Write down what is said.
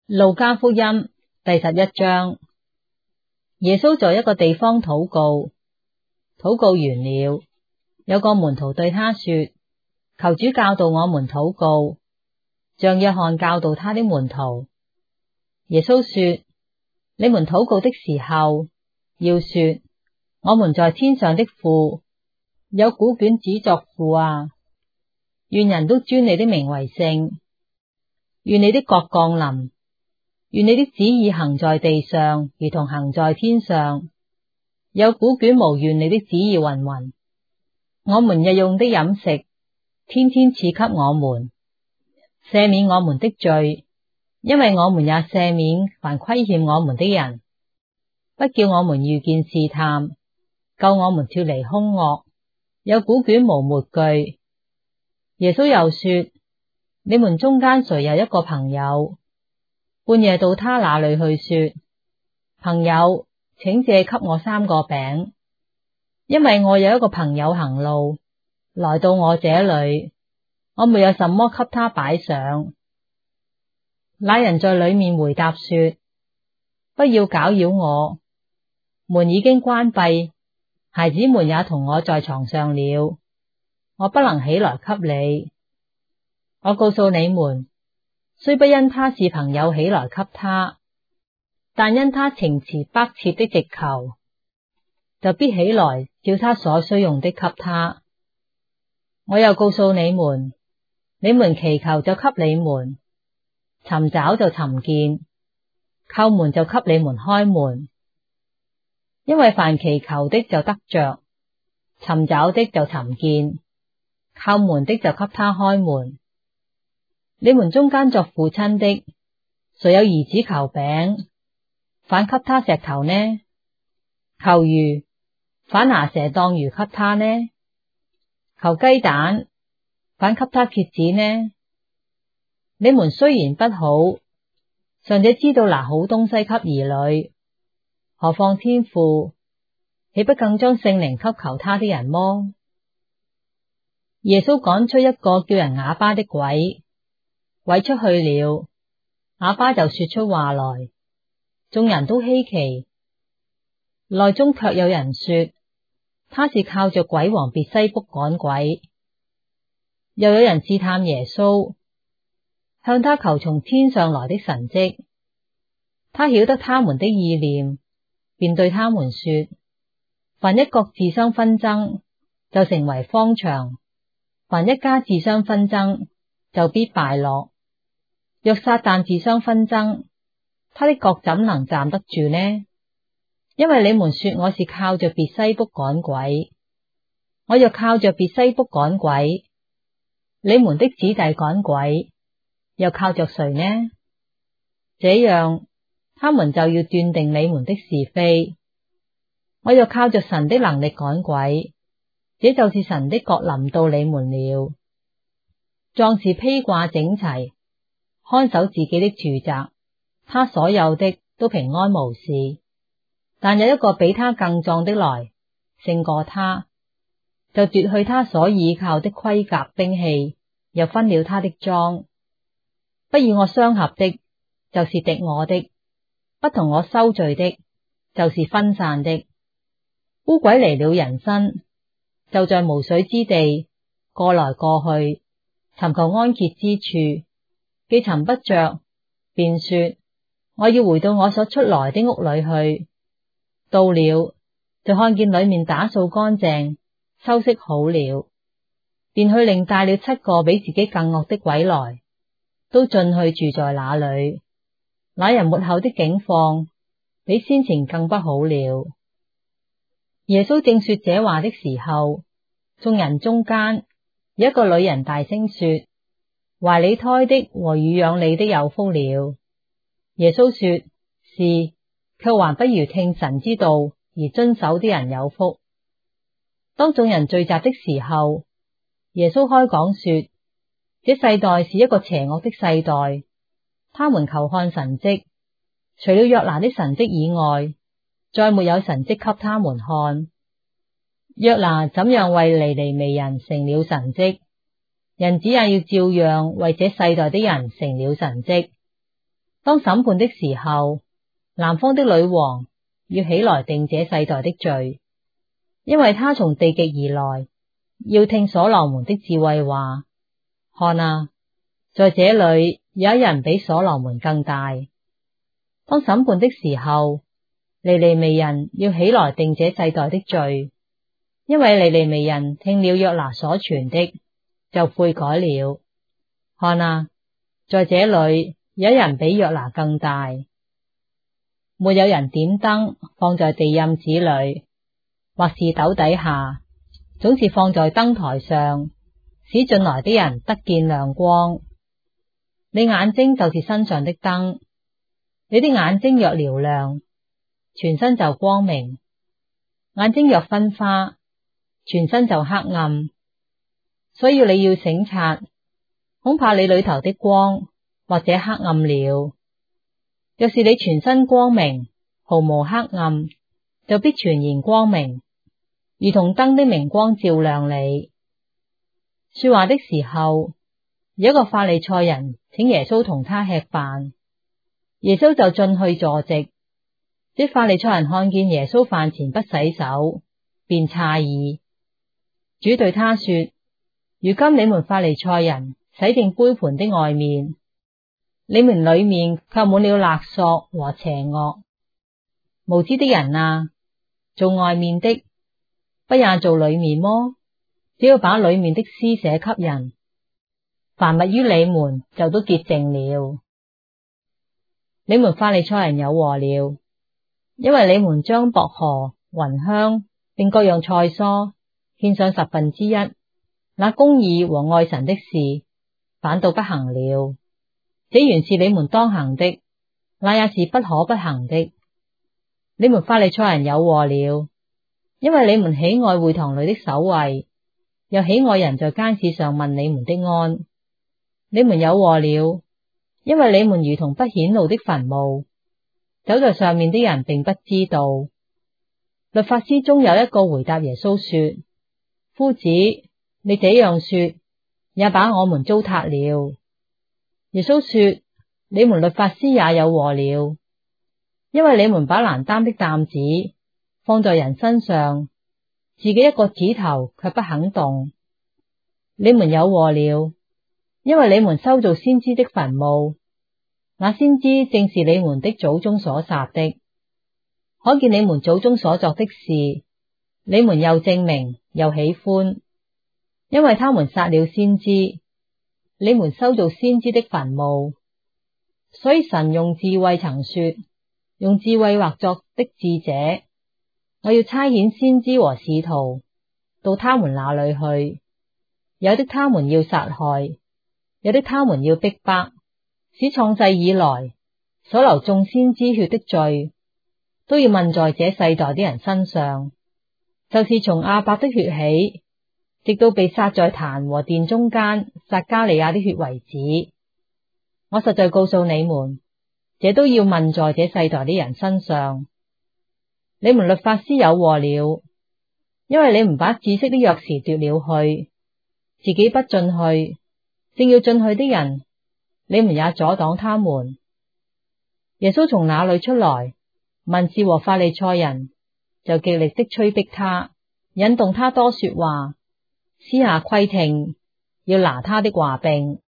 路加福音第11章。耶穌在一個地方禱告，禱告完了，有個門徒對他說：求主教導我們禱告，像約翰教導他的門徒。耶穌說：你們禱告的時候，要說：我們在天上的父，有古卷子作父啊，願人都尊你的名為聖，願你的國降臨，願你的旨意行在地上，如同行在天上。有古卷無願你的旨意云云。我們日用的飲食，天天賜給我們，赦免我們的罪，因為我們也赦免凡虧欠我們的人，不叫我們遇見試探，救我們脫離兇惡。有古卷無末句。耶穌又說：你們中間誰有一個朋友，半夜到他那裏去說：朋友，請借給我3個餅，因為我有一個朋友行路來到我這裏，我沒有什麼給他擺上。那人在裡面回答說：不要攪擾我，門已經關閉，孩子們也同我在床上了，我不能起來給你。我告訴你們，雖不因他是朋友起來給他，但因他情辭迫切的直求，就必起來照他所需用的給他。我又告訴你們，你們祈求就給你們，尋找就尋見，叩門就給你們開門。因為凡祈求的就得着，尋找的就尋見，叩門的就給他開門。你們中間作父親的，誰有兒子求餅，反給他石頭呢？求魚，反拿蛇當魚給他呢？求雞蛋，反給他蠍子呢？你們雖然不好，尚且知道拿好東西給兒女，何況天父，豈不更將聖靈給求他的人麼？耶穌趕出一個叫人啞巴的鬼，鬼出去了，啞巴就說出話來，眾人都稀奇。內中卻有人說，他是靠着鬼王別西卜趕鬼。又有人試探耶穌，向他求從天上來的神蹟。他曉得他們的意念，便對他們說：凡一國自相紛爭，就成為荒場；凡一家自相紛爭，就必敗落。若撒旦自相紛爭，他的國怎能站得住呢？因為你們說我是靠着別西卜趕鬼，我若靠着別西卜趕鬼，你們的子弟趕鬼，又靠着誰呢？這樣，他們就要斷定你們的是非。我若靠着神的能力趕鬼，這就是神的國臨到你們了。壯士披掛整齊，看守自己的住宅，他所有的都平安無事。但有一個比他更壯的來，勝過他，就奪去他所倚靠的盔甲兵器，又分了他的贓。不與我相合的，就是敵我的；不同我收聚的，就是分散的。污鬼離了人身，就在無水之地過來過去，尋求安歇之處，既尋不着，便說：我要回到我所出來的屋裏去。到了，就看見裡面打掃乾淨，修飾好了，便去另帶了7個比自己更惡的鬼來，都進去住在那裡。那人末後的景況，比先前更不好了。耶穌正說這話的時候，眾人中間有一個女人大聲說：懷你胎的和乳養你的有福了。耶穌說：是，卻還不如聽神之道而遵守的人有福。當眾人聚集的時候，耶穌開講說：這世代是一個邪惡的世代，他們求看神蹟，除了約拿的神蹟以外，再沒有神蹟給他們看。約拿怎樣為尼尼微人成了神蹟，人子也要照樣為這世代的人成了神蹟。 當審判的時候，南方的女王要起來定這世代的罪，因為她從地極而來，要聽所羅門的智慧話。看啊，在這裏有一人比所羅門更大。當審判的時候，尼尼微人要起來定這世代的罪，因為尼尼微人聽了約拿所傳的，就悔改了。看啊，在這裏有一人比約拿更大。沒有人點燈放在地廕子裏，或是斗底下，總是放在燈臺上，使進來的人得見亮光。你眼睛就是身上的燈，你的眼睛若瞭亮，全身就光明；眼睛若昏花，全身就黑暗。所以你要省察，恐怕你裏頭的光或者黑暗了。若是你全身光明，毫無黑暗，就必全然光明，如同燈的明光照亮你。說話的時候，有一個法利賽人請耶穌同他吃飯，耶穌就進去坐席。這法利賽人看見耶穌飯前不洗手，便詫異。主對他說：如今你們法利賽人洗淨杯盤的外面，你們裏面卻滿了勒索和邪惡。無知的人啊，做外面的，不也做裏面麼？只要把裏面的施捨給人，凡物於你們就都潔淨了。你們法利賽人有禍了，因為你們將薄荷、芸香並各樣菜蔬獻上1/10，那公義和愛神的事反倒不行了。這原是你們當行的，那也是不可不行的。你們法利賽人有禍了，因為你們喜愛會堂裏的首位，又喜愛人在街市上問你們的安。你們有禍了，因為你們如同不顯露的墳墓，走在上面的人並不知道。律法師中有一個回答耶穌說：夫子，你這樣說，也把我們糟蹋了。耶穌說：你們律法師也有禍了，因為你們把難擔的擔子放在人身上，自己一個指頭卻不肯動。你們有禍了，因為你們修造先知的墳墓，那先知正是你們的祖宗所殺的。可見你們祖宗所作的事，你們又證明又喜歡，因為他們殺了先知，你們修造先知的墳墓。所以神用智慧曾說，用智慧畫作的智者，我要差遣先知和使徒到他們那裏去，有的他們要殺害，有的他們要逼迫，使創世以來所流眾先知血的罪都要問在這世代的人身上，就是從亞伯的血起，直到被殺在壇和殿中間撒迦利亞的血為止。我實在告訴你們，這都要問在這世代的人身上。你們律法師有禍了，因為你們把知識的鑰匙奪了去，自己不進去，正要進去的人，你們也阻擋他們。耶穌從那裏出來，文士和法利賽人就極力的催逼他，引動他多說話，私下窺聽，要拿他的話柄。